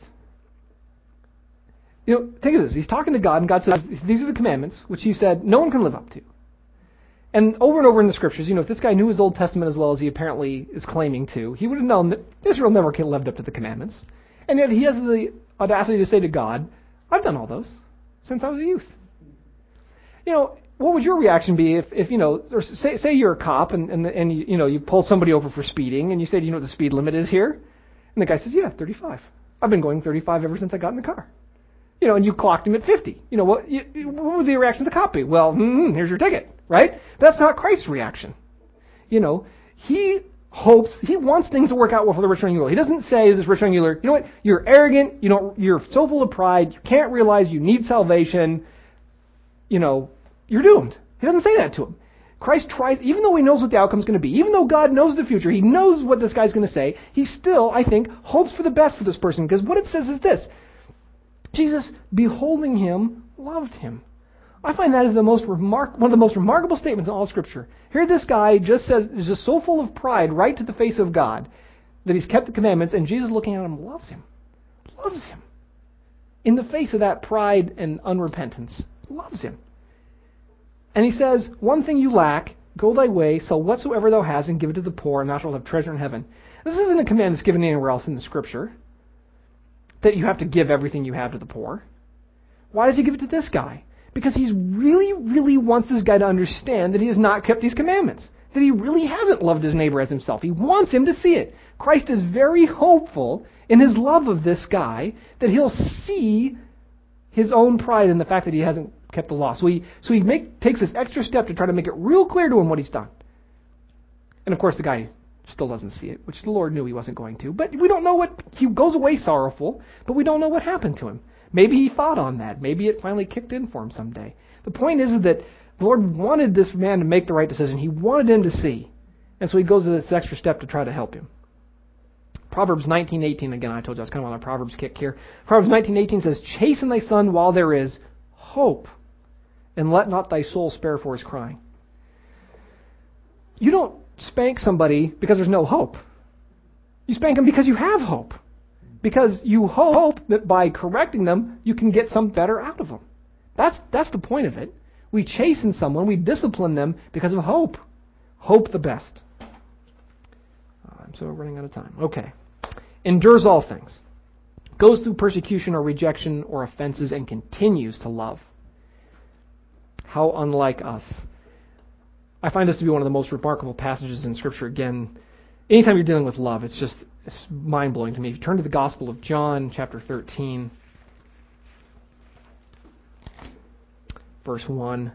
You know, think of this. He's talking to God, and God says, these are the commandments, which he said no one can live up to. And over and over in the scriptures, you know, if this guy knew his Old Testament as well as he apparently is claiming to, he would have known that Israel never lived up to the commandments. And yet he has the audacity to say to God, I've done all those since I was a youth. You know, what would your reaction be if, if you know, or say, say you're a cop and, and, and you, you know, you pull somebody over for speeding and you say, do you know what the speed limit is here? And the guy says, yeah, thirty-five. I've been going thirty-five ever since I got in the car. You know, and you clocked him at fifty. You know, what, you, what would the reaction of the cop be? Well, mm, here's your ticket. Right? That's not Christ's reaction. You know, he hopes, he wants things to work out well for the rich young ruler. He doesn't say to this rich young ruler, you know what, you're arrogant, you know, you're so full of pride, you can't realize you need salvation, you know, you're doomed. He doesn't say that to him. Christ tries, even though he knows what the outcome's going to be, even though God knows the future, he knows what this guy's going to say, he still, I think, hopes for the best for this person. Because what it says is this, Jesus, beholding him, loved him. I find that is the most remark- one of the most remarkable statements in all Scripture. Here this guy just says, is just so full of pride right to the face of God that he's kept the commandments, and Jesus looking at him loves him. Loves him. In the face of that pride and unrepentance, loves him. And he says, one thing you lack, go thy way, sell whatsoever thou hast, and give it to the poor, and thou shalt have treasure in heaven. This isn't a command that's given anywhere else in the Scripture, that you have to give everything you have to the poor. Why does he give it to this guy? Because he really, really wants this guy to understand that he has not kept these commandments. That he really hasn't loved his neighbor as himself. He wants him to see it. Christ is very hopeful in his love of this guy that he'll see his own pride in the fact that he hasn't kept the law. So he, so he make, takes this extra step to try to make it real clear to him what he's done. And of course the guy still doesn't see it, which the Lord knew he wasn't going to. But we don't know what, he goes away sorrowful, but we don't know what happened to him. Maybe he thought on that. Maybe it finally kicked in for him someday. The point is that the Lord wanted this man to make the right decision. He wanted him to see. And so he goes to this extra step to try to help him. Proverbs nineteen eighteen, again, I told you I was kind of on a Proverbs kick here. Proverbs nineteen eighteen says, chasten thy son while there is hope, and let not thy soul spare for his crying. You don't spank somebody because there's no hope. You spank them because you have hope. Because you hope that by correcting them, you can get some better out of them. That's, that's the point of it. We chasten someone, we discipline them because of hope. Hope the best. I'm so running out of time. Okay. Endures all things. Goes through persecution or rejection or offenses and continues to love. How unlike us. I find this to be one of the most remarkable passages in Scripture. Again, anytime you're dealing with love, it's just it's mind-blowing to me. If you turn to the Gospel of John, chapter thirteen, verse one.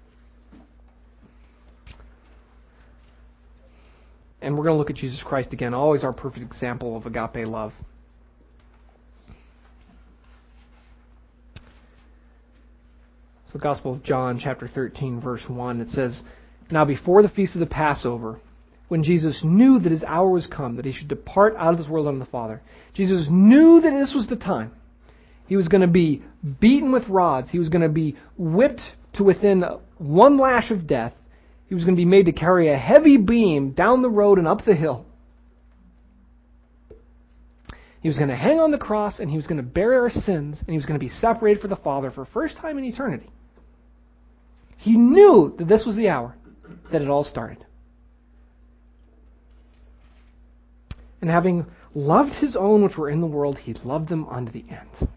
And we're going to look at Jesus Christ again, always our perfect example of agape love. So the Gospel of John, chapter thirteen, verse one, it says, now before the feast of the Passover, when Jesus knew that his hour was come, that he should depart out of this world unto the Father, Jesus knew that this was the time. He was going to be beaten with rods. He was going to be whipped to within one lash of death. He was going to be made to carry a heavy beam down the road and up the hill. He was going to hang on the cross, and he was going to bear our sins, and he was going to be separated from the Father for the first time in eternity. He knew that this was the hour that it all started. And having loved his own which were in the world, he loved them unto the end.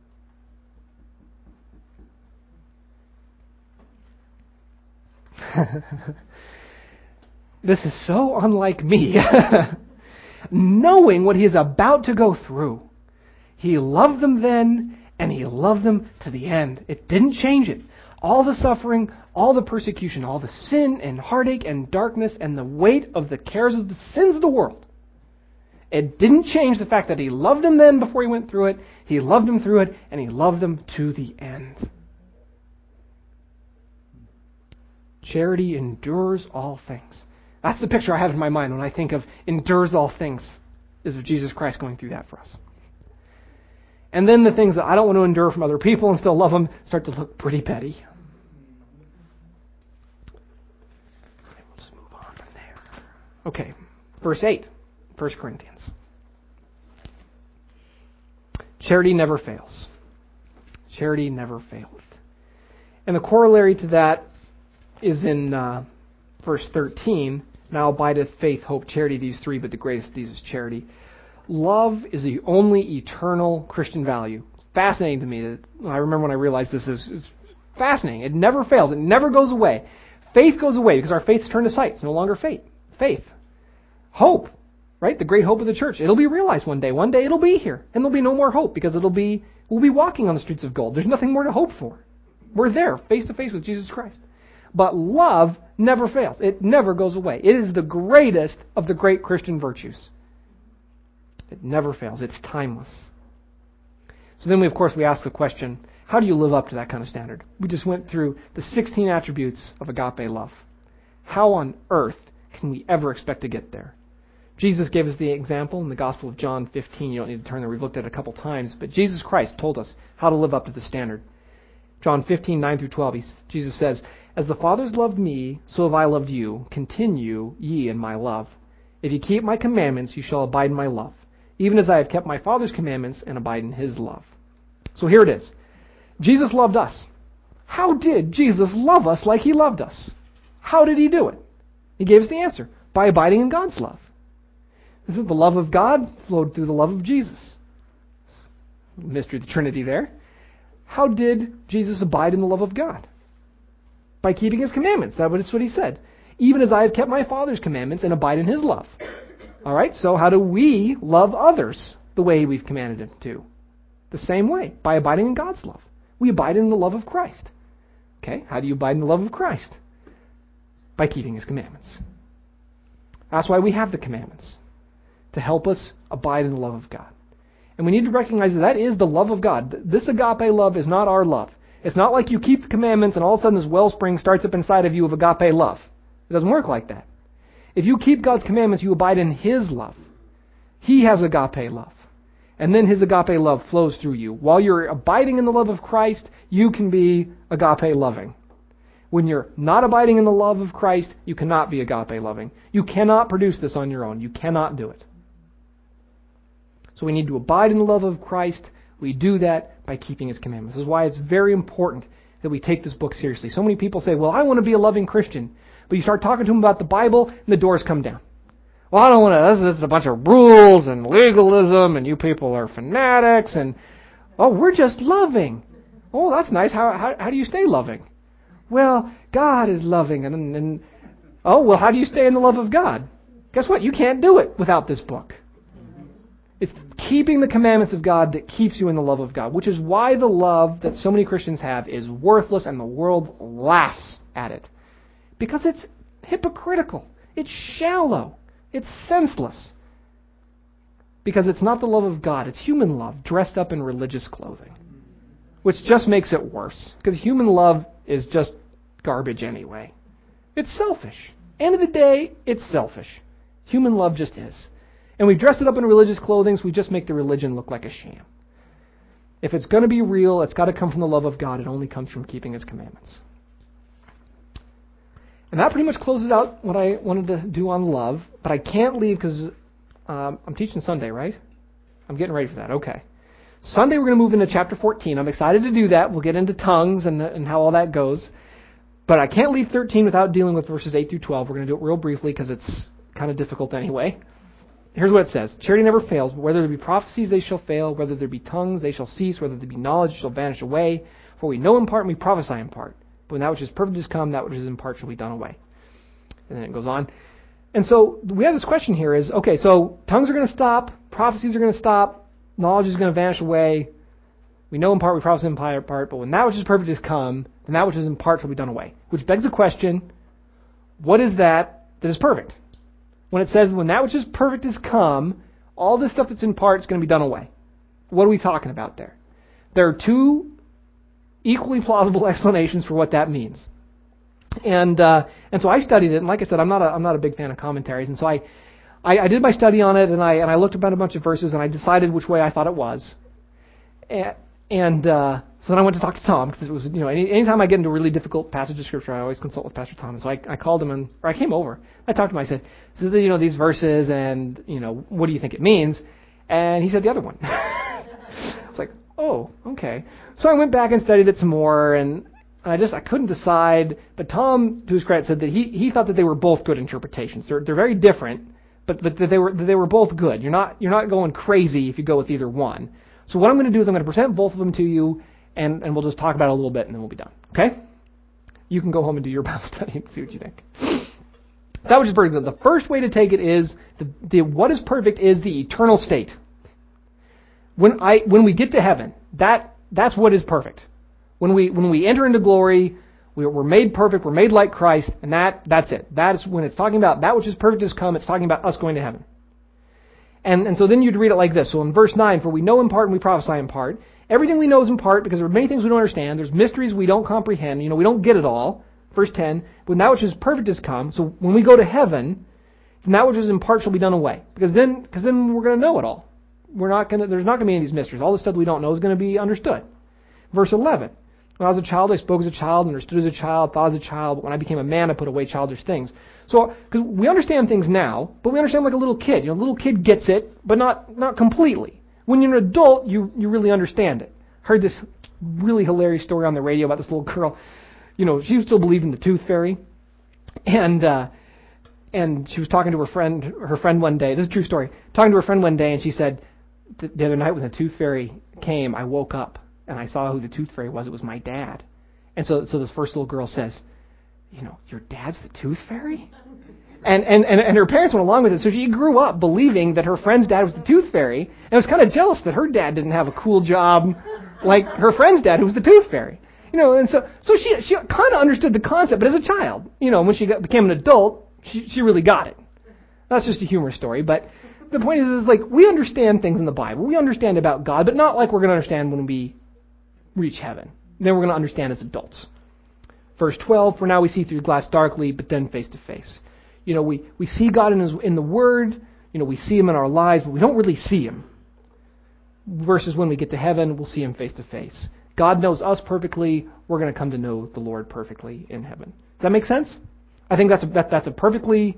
This is so unlike me. Knowing what he is about to go through, he loved them then, and he loved them to the end. It didn't change it. All the suffering, all the persecution, all the sin and heartache and darkness and the weight of the cares of the sins of the world. It didn't change the fact that he loved them then before he went through it. He loved them through it, and he loved them to the end. Charity endures all things. That's the picture I have in my mind when I think of endures all things, is of Jesus Christ going through that for us. And then the things that I don't want to endure from other people and still love them start to look pretty petty. We'll just move on from there. Okay, verse eight, First Corinthians. Charity never fails. Charity never faileth. And the corollary to that is in uh, verse thirteen. Now abideth faith, hope, charity, these three, but the greatest of these is charity. Love is the only eternal Christian value. Fascinating to me. That I remember when I realized this is it's fascinating. It never fails. It never goes away. Faith goes away because our faith's turned to sight. It's no longer faith. Faith. Hope. Right? The great hope of the church. It'll be realized one day. One day it'll be here. And there'll be no more hope because it'll be we'll be walking on the streets of gold. There's nothing more to hope for. We're there, face to face with Jesus Christ. But love never fails. It never goes away. It is the greatest of the great Christian virtues. It never fails. It's timeless. So then, we, of course, we ask the question, how do you live up to that kind of standard? We just went through the sixteen attributes of agape love. How on earth can we ever expect to get there? Jesus gave us the example in the Gospel of John fifteen. You don't need to turn there. We've looked at it a couple times. But Jesus Christ told us how to live up to the standard. John fifteen, nine through twelve, he, Jesus says, "As the Father has loved me, so have I loved you. Continue ye in my love. If you keep my commandments, you shall abide in my love, even as I have kept my Father's commandments and abide in his love." So here it is. Jesus loved us. How did Jesus love us like he loved us? How did he do it? He gave us the answer. By abiding in God's love. This is the love of God flowed through the love of Jesus. Mystery of the Trinity there. How did Jesus abide in the love of God? By keeping his commandments. That's what he said. Even as I have kept my Father's commandments and abide in his love. All right, so how do we love others the way we've commanded him to? The same way, by abiding in God's love. We abide in the love of Christ. Okay, how do you abide in the love of Christ? By keeping his commandments. That's why we have the commandments. To help us abide in the love of God. And we need to recognize that that is the love of God. This agape love is not our love. It's not like you keep the commandments and all of a sudden this wellspring starts up inside of you of agape love. It doesn't work like that. If you keep God's commandments, you abide in his love. He has agape love. And then his agape love flows through you. While you're abiding in the love of Christ, you can be agape loving. When you're not abiding in the love of Christ, you cannot be agape loving. You cannot produce this on your own. You cannot do it. So we need to abide in the love of Christ. We do that by keeping his commandments. This is why it's very important that we take this book seriously. So many people say, well, I want to be a loving Christian. But you start talking to them about the Bible, and the doors come down. Well, I don't want to, this is a bunch of rules and legalism, and you people are fanatics, and, oh, we're just loving. Oh, that's nice. How how, how do you stay loving? Well, God is loving, and, and, oh, well, how do you stay in the love of God? Guess what? You can't do it without this book. It's keeping the commandments of God that keeps you in the love of God, which is why the love that so many Christians have is worthless and the world laughs at it. Because it's hypocritical. It's shallow. It's senseless. Because it's not the love of God. It's human love dressed up in religious clothing. Which just makes it worse. Because human love is just garbage anyway. It's selfish. End of the day, it's selfish. Human love just is. And we dress it up in religious clothing, so we just make the religion look like a sham. If it's going to be real, it's got to come from the love of God. It only comes from keeping his commandments. And that pretty much closes out what I wanted to do on love. But I can't leave because um, I'm teaching Sunday, right? I'm getting ready for that. Okay. Sunday we're going to move into chapter fourteen. I'm excited to do that. We'll get into tongues and, and how all that goes. But I can't leave thirteen without dealing with verses eight through twelve. We're going to do it real briefly because it's kind of difficult anyway. Here's what it says. Charity never fails, but whether there be prophecies, they shall fail. Whether there be tongues, they shall cease. Whether there be knowledge, shall vanish away. For we know in part and we prophesy in part. But when that which is perfect is come, that which is in part shall be done away. And then it goes on. And so we have this question here is, okay, so tongues are going to stop. Prophecies are going to stop. Knowledge is going to vanish away. We know in part, we prophesy in part, but when that which is perfect is come, then that which is in part shall be done away. Which begs the question, what is that that is perfect? When it says, when that which is perfect is come, all this stuff that's in part is going to be done away. What are we talking about there? There are two equally plausible explanations for what that means. And uh, and so I studied it, and like I said, I'm not a, I'm not a big fan of commentaries, and so I, I, I did my study on it, and I and I looked about a bunch of verses, and I decided which way I thought it was. And, and uh, so then I went to talk to Tom, because it was, you know, any, anytime I get into a really difficult passage of Scripture, I always consult with Pastor Tom. And so I, I called him, and or I came over. I talked to him. I said, so, you know, these verses, and, you know, what do you think it means? And he said the other one. It's like, oh, okay. So I went back and studied it some more, and I just I couldn't decide. But Tom, to his credit, said that he, he thought that they were both good interpretations. They're they're very different, but but that they were that they were both good. You're not you're not going crazy if you go with either one. So what I'm going to do is I'm going to present both of them to you, and, and we'll just talk about it a little bit, and then we'll be done. Okay? You can go home and do your Bible study and see what you think. That which is perfect. The first way to take it is the, the what is perfect is the eternal state. When I when we get to heaven, that that's what is perfect. When we when we enter into glory, we're, we're made perfect. We're made like Christ, and that that's it. That is when it's talking about that which is perfect has come. It's talking about us going to heaven. And and so then you'd read it like this. So in verse nine, for we know in part and we prophesy in part. Everything we know is in part because there are many things we don't understand. There's mysteries we don't comprehend. You know, we don't get it all. Verse ten, when that which is perfect has come. So when we go to heaven, then that which is in part shall be done away. Because then because then we're going to know it all. We're not going to. There's not going to be any of these mysteries. All the stuff we don't know is going to be understood. Verse eleven, When I was a child, I spoke as a child, understood as a child, thought as a child. But when I became a man, I put away childish things. So, because we understand things now, but we understand like a little kid. You know, a little kid gets it, but not not completely. When you're an adult, you, you really understand it. Heard this really hilarious story on the radio about this little girl. You know, she still believed in the tooth fairy. And uh, and she was talking to her friend, her friend one day. This is a true story. Talking to her friend one day, and she said, the other night when the tooth fairy came, I woke up and I saw who the tooth fairy was. It was my dad. And so, so this first little girl says, you know, your dad's the tooth fairy? And, and, and, and her parents went along with it. So she grew up believing that her friend's dad was the tooth fairy, and was kind of jealous that her dad didn't have a cool job like her friend's dad, who was the tooth fairy. You know, and so, so she, she kind of understood the concept, but as a child, you know, when she got, became an adult, she, she really got it. That's just a humor story, but the point is, is like, we understand things in the Bible. We understand about God, but not like we're going to understand when we reach heaven. Then we're going to understand as adults. Verse twelve, for now we see through glass darkly, but then face to face. You know, we, we see God in, his, in the Word. You know, we see Him in our lives, but we don't really see Him. Versus when we get to heaven, we'll see Him face to face. God knows us perfectly. We're going to come to know the Lord perfectly in heaven. Does that make sense? I think that's a, that, that's a perfectly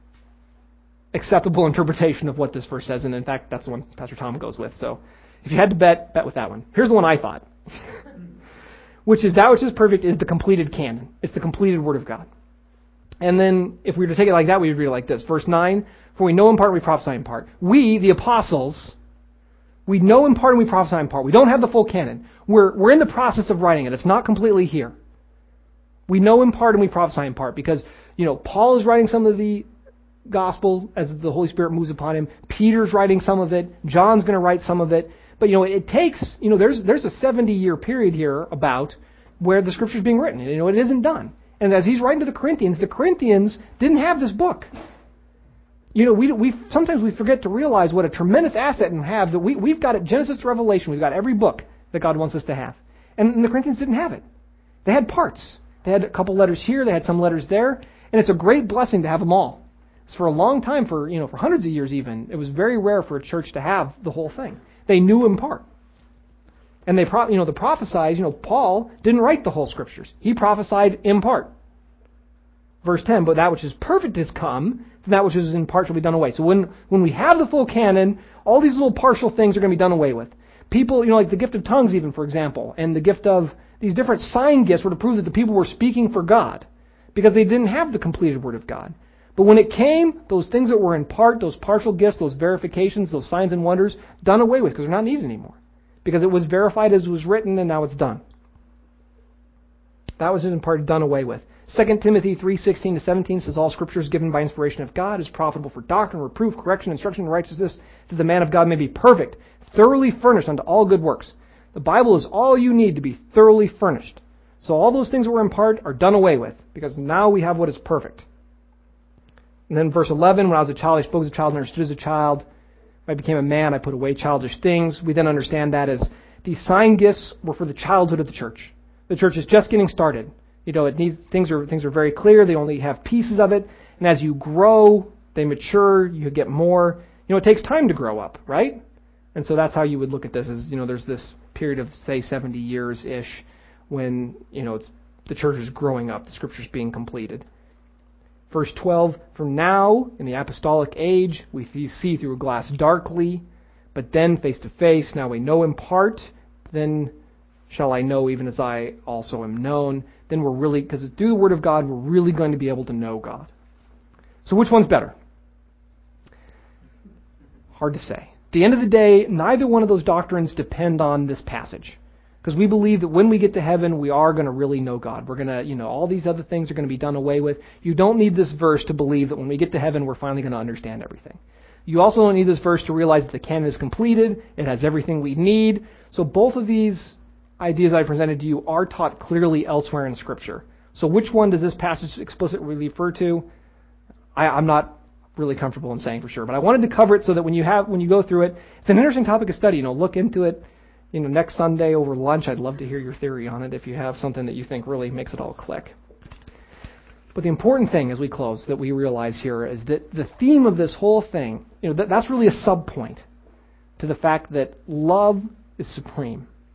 acceptable interpretation of what this verse says, and in fact, that's the one Pastor Tom goes with. So if you had to bet, bet with that one. Here's the one I thought. Which is, that which is perfect is the completed canon. It's the completed Word of God. And then, if we were to take it like that, we would read it like this. Verse nine, for we know in part, we prophesy in part. We, the apostles, we know in part and we prophesy in part. We don't have the full canon. We're, we're in the process of writing it. It's not completely here. We know in part and we prophesy in part because, you know, Paul is writing some of the gospel as the Holy Spirit moves upon him. Peter's writing some of it. John's going to write some of it. But, you know, it takes, you know, there's there's a seventy-year period here about where the Scripture's being written. You know, it isn't done. And as he's writing to the Corinthians, the Corinthians didn't have this book. You know, we we sometimes we forget to realize what a tremendous asset we have, that we, we've got it, Genesis to Revelation, we've got every book that God wants us to have. And the Corinthians didn't have it. They had parts. They had a couple letters here, they had some letters there, and it's a great blessing to have them all. It's for a long time, for, you know, for hundreds of years even, it was very rare for a church to have the whole thing. They knew in part. And they, pro- you know, the prophesies, you know, Paul didn't write the whole Scriptures. He prophesied in part. Verse ten, but that which is perfect has come, and that which is in part shall be done away. So when, when we have the full canon, all these little partial things are going to be done away with. People, you know, like the gift of tongues even, for example, and the gift of these different sign gifts were to prove that the people were speaking for God, because they didn't have the completed Word of God. But when it came, those things that were in part, those partial gifts, those verifications, those signs and wonders, done away with, because they're not needed anymore. Because it was verified as it was written, and now it's done. That was in part done away with. Second Timothy three sixteen to seventeen says, all Scripture is given by inspiration of God, is profitable for doctrine, reproof, correction, instruction in righteousness, that the man of God may be perfect, thoroughly furnished unto all good works. The Bible is all you need to be thoroughly furnished. So all those things that were in part are done away with, because now we have what is perfect. And then verse eleven, when I was a child, I spoke as a child and understood as a child. When I became a man, I put away childish things. We then understand that as these sign gifts were for the childhood of the church. The church is just getting started. You know, it needs things are things are very clear. They only have pieces of it. And as you grow, they mature, you get more. You know, it takes time to grow up, right? And so that's how you would look at this, is, you know, there's this period of, say, seventy years-ish when, you know, it's, the church is growing up, the Scripture's being completed. Verse twelve, from now, in the apostolic age, we see through a glass darkly, but then face to face. Now we know in part, then shall I know even as I also am known. Then we're really, because it's through the Word of God, we're really going to be able to know God. So which one's better? Hard to say. At the end of the day, neither one of those doctrines depend on this passage. Because we believe that when we get to heaven, we are going to really know God. We're going to, you know, all these other things are going to be done away with. You don't need this verse to believe that when we get to heaven, we're finally going to understand everything. You also don't need this verse to realize that the canon is completed. It has everything we need. So both of these ideas I presented to you are taught clearly elsewhere in Scripture. So which one does this passage explicitly refer to? I, I'm not really comfortable in saying for sure, but I wanted to cover it so that when you have when you go through it, it's an interesting topic of study. You know, look into it. You know, next Sunday over lunch, I'd love to hear your theory on it if you have something that you think really makes it all click. But the important thing as we close that we realize here is that the theme of this whole thing, you know, that, that's really a sub-point to the fact that love is supreme.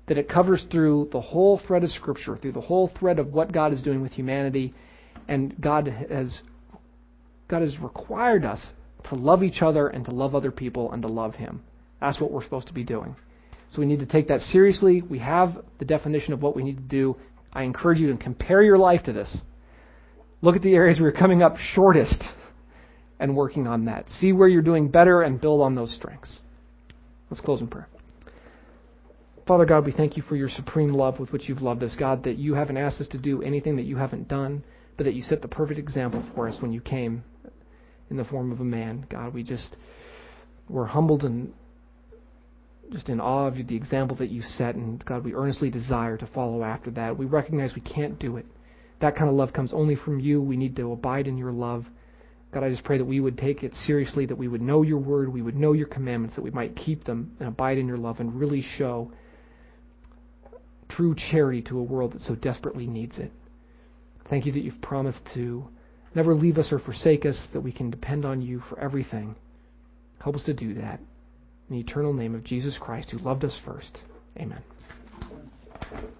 that it covers through the whole thread of Scripture, through the whole thread of what God is doing with humanity, and God has God has required us to love each other and to love other people and to love Him. That's what we're supposed to be doing. So we need to take that seriously. We have the definition of what we need to do. I encourage you to compare your life to this. Look at the areas where you're coming up shortest and working on that. See where you're doing better and build on those strengths. Let's close in prayer. Father God, we thank you for your supreme love with which you've loved us. God, that you haven't asked us to do anything that you haven't done, but that you set the perfect example for us when you came in the form of a man. God, we just, we're humbled and just in awe of the example that you set, and God, we earnestly desire to follow after that. We recognize we can't do it. That kind of love comes only from you. We need to abide in your love. God, I just pray that we would take it seriously, that we would know your word, we would know your commandments, that we might keep them and abide in your love and really show true charity to a world that so desperately needs it. Thank you that you've promised to never leave us or forsake us, that we can depend on you for everything. Help us to do that. In the eternal name of Jesus Christ, who loved us first. Amen.